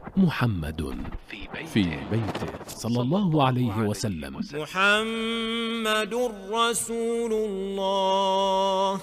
محمد في بيته صلى الله عليه وسلم. محمد رسول الله.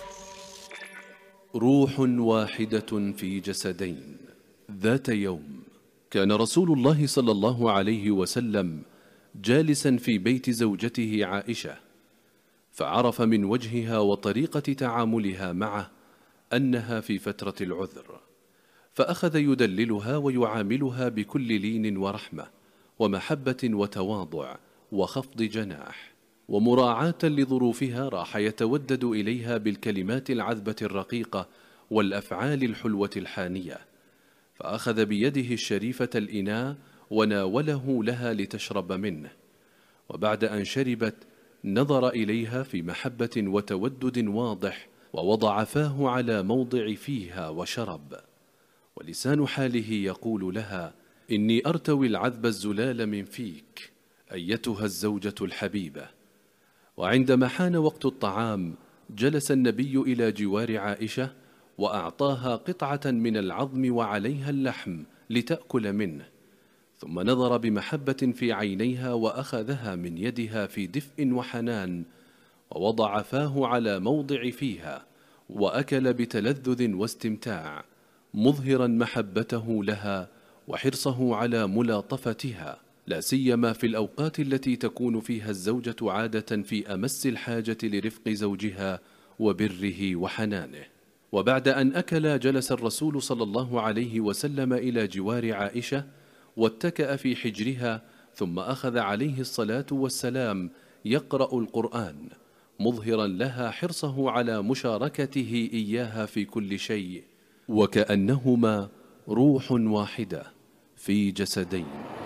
روح واحدة في جسدين. ذات يوم كان رسول الله صلى الله عليه وسلم جالسا في بيت زوجته عائشة، فعرف من وجهها وطريقة تعاملها معه أنها في فترة العذر، فأخذ يدللها ويعاملها بكل لين ورحمة ومحبة وتواضع وخفض جناح، ومراعاة لظروفها راح يتودد إليها بالكلمات العذبة الرقيقة والأفعال الحلوة الحانية، فأخذ بيده الشريفة الإناء وناوله لها لتشرب منه، وبعد أن شربت نظر إليها في محبة وتودد واضح، ووضع فاه على موضع فيها وشرب، ولسان حاله يقول لها: إني أرتوي العذب الزلال من فيك أيتها الزوجة الحبيبة. وعندما حان وقت الطعام جلس النبي إلى جوار عائشة وأعطاها قطعة من العظم وعليها اللحم لتأكل منه، ثم نظر بمحبة في عينيها وأخذها من يدها في دفء وحنان، ووضع فاه على موضع فيها وأكل بتلذذ واستمتاع، مظهرا محبته لها وحرصه على ملاطفتها، لا سيما في الأوقات التي تكون فيها الزوجة عادة في أمس الحاجة لرفق زوجها وبره وحنانه. وبعد أن أكل جلس الرسول صلى الله عليه وسلم إلى جوار عائشة واتكأ في حجرها، ثم أخذ عليه الصلاة والسلام يقرأ القرآن، مظهرا لها حرصه على مشاركته إياها في كل شيء، وكأنهما روح واحدة في جسدين.